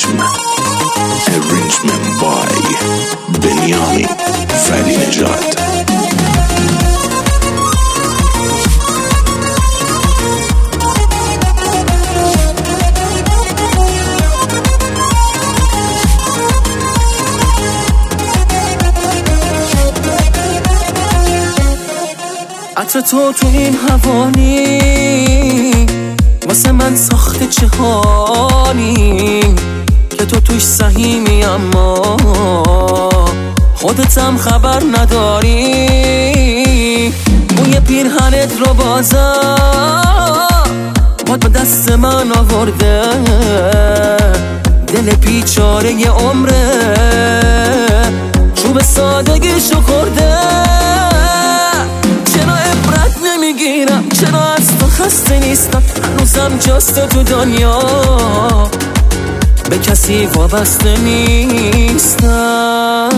ریتم. Arrangement by بنیامین ولی نژاد. عطر تو این هوانی واسه من ساخته جهانی که تو توش سهیمی اما خودتم خبر نداری. بوی پیرهنت رو بازم باد به دست من آورده، دل بیچاره ی عمره چوب سادگیشو خورده. چرا عبرت نمیگیرم، چرا از تو خسته نیستم، هنوزم جست تو دنیا به کسی وابسته نیستم.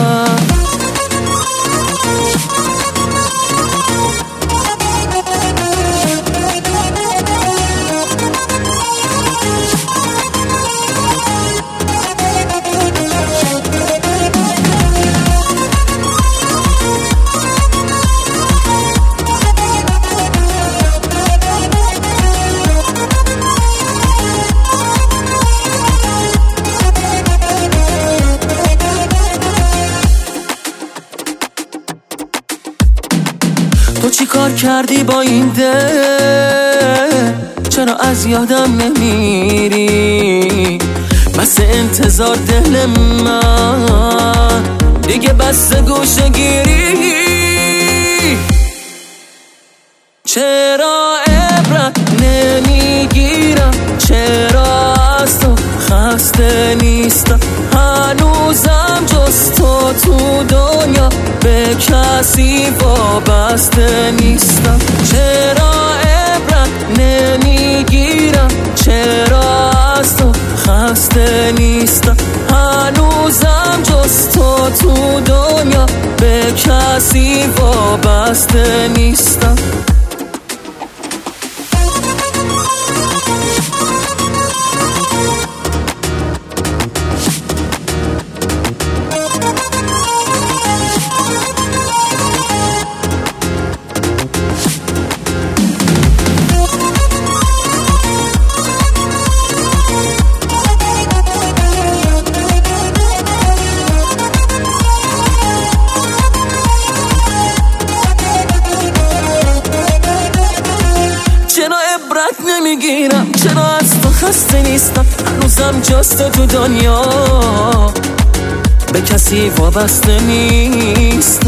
تو چی کار کردی با این دل؟ چرا از یادم نمیری؟ بس انتظار دل من دیگه بس گوشه گیری. چرا عبرت نمیگیرم، چرا از تو خسته نیستم، هنوزم جز تو دنیا به کسی وابسته نیستم. چرا عبرت نمیگیرم، چرا از تو خسته نیستم، هنوزم جز تو دنیا به کسی وابسته نیستم. نمیگیرم، چرا از تو خسته نیستم، هنوزم جست تو دنیا به کسی وابسته نیست.